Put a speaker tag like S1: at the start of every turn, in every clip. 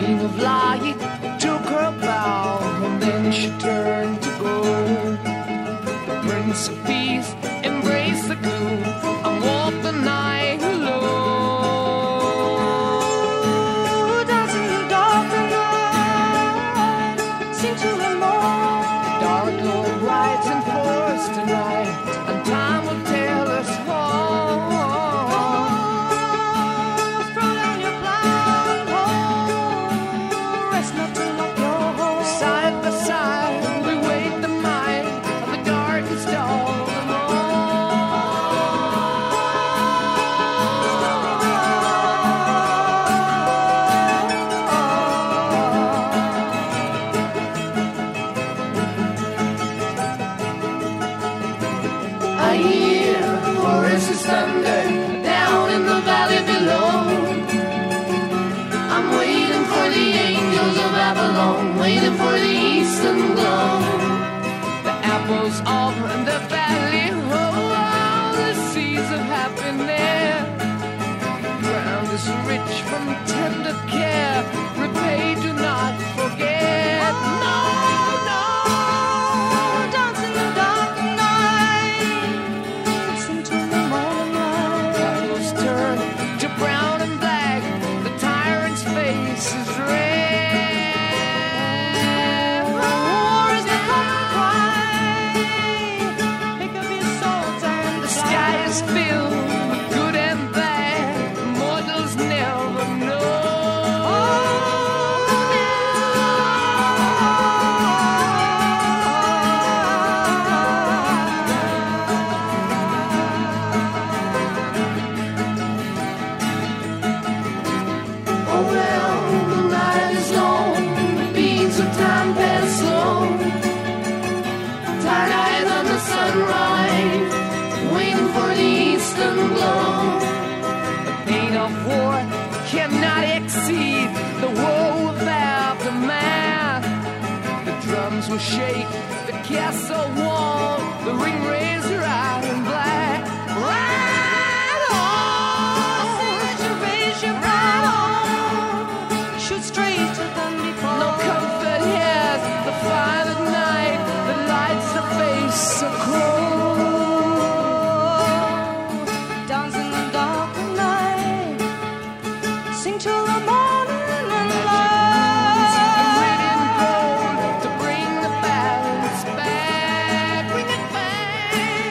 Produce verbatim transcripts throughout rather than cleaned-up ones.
S1: dream of light took her bow, and then she turned to go. The Prince of Peace embraced the gloom and walked the night alone. Dancing in the dark and light, sing to him more. The Dark Lord rides in force tonight, and time will tell us all. Throw down your plow and hoe, rest not to lock your hole. Side by side we wait the might of the darkest dawn. I hear Horace's thunder down in the valley below. I'm waiting for the angels of Avalon, waiting for the eastern glow. The apples of the valley, oh, all the seeds of happiness. Ground is rich from tender care, repay, do not forget. No, no, dance in the dark night, sing to the morning light. Apples turn to brown and black, the tyrant's face is red. War is the common cry, pick up your swords and the sky is filled with good and bad, mortals never know. Oh well, the night is long, the beats of time pass slow. Tired eyes on the sunrise, waiting for the eastern glow. The pain of war cannot exceed the woe of aftermath. The drums will shake, the castle wall, the ring razor iron black. Ride on, raise your right on, shoot straight to them before. No comfort here, the fire at night, the lights the face so cold. Dance in the dark of night, sing till the morning and light. And red and gold to bring the balance back, bring it back.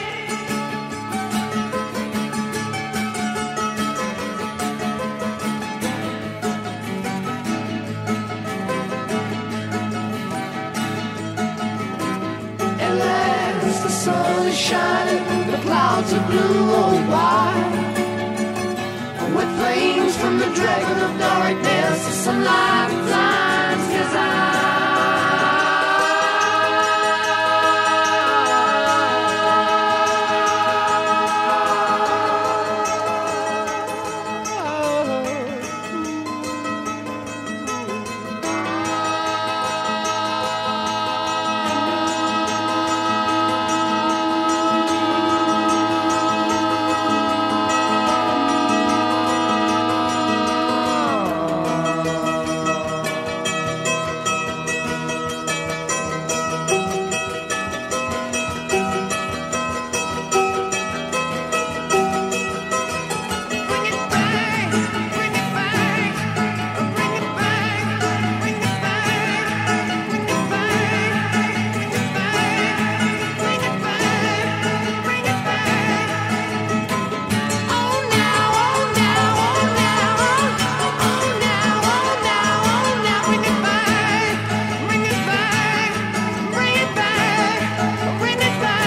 S1: At last the sun is shining, the clouds are blue roll by. With flames from the dragon of darkness, the sunlight blinds his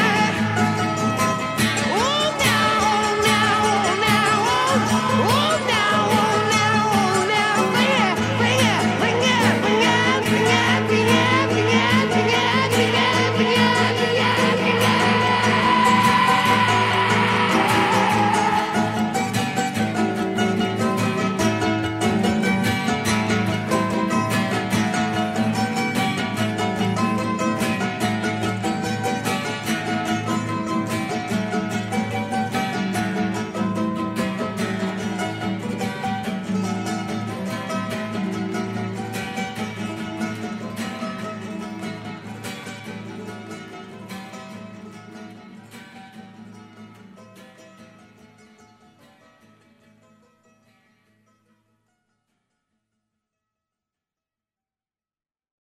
S1: Oh, now.